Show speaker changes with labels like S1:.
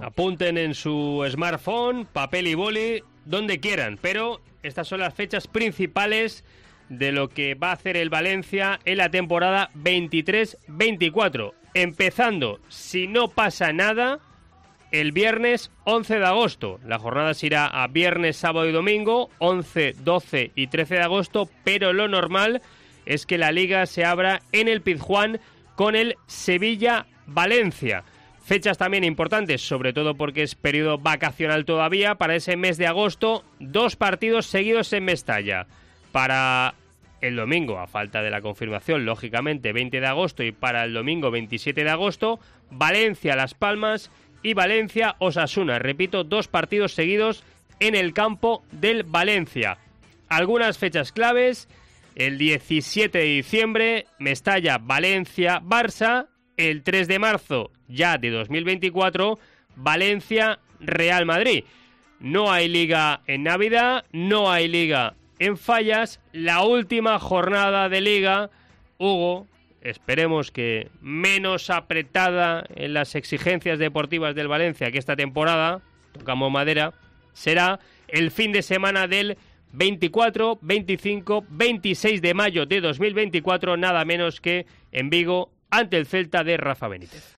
S1: Apunten en su smartphone, papel y boli, donde quieran, pero estas son las fechas principales de lo que va a hacer el Valencia en la temporada 23-24. Empezando, si no pasa nada, el viernes 11 de agosto. La jornada se irá a viernes, sábado y domingo, 11, 12 y 13 de agosto, pero lo normal es que la Liga se abra en el Pizjuán con el Sevilla-Valencia. Fechas también importantes, sobre todo porque es periodo vacacional todavía. Para ese mes de agosto, 2 partidos seguidos en Mestalla. Para el domingo, a falta de la confirmación, lógicamente, 20 de agosto, y para el domingo 27 de agosto, Valencia-Las Palmas y Valencia-Osasuna. Repito, 2 partidos seguidos en el campo del Valencia. Algunas fechas claves: el 17 de diciembre, Mestalla-Valencia-Barça. El 3 de marzo, ya de 2024, Valencia-Real Madrid. No hay Liga en Navidad, no hay Liga en Fallas. La última jornada de Liga, Hugo, esperemos que menos apretada en las exigencias deportivas del Valencia que esta temporada, tocamos madera, será el fin de semana del 24, 25, 26 de mayo de 2024, nada menos que en Vigo, ante el Celta de Rafa Benítez.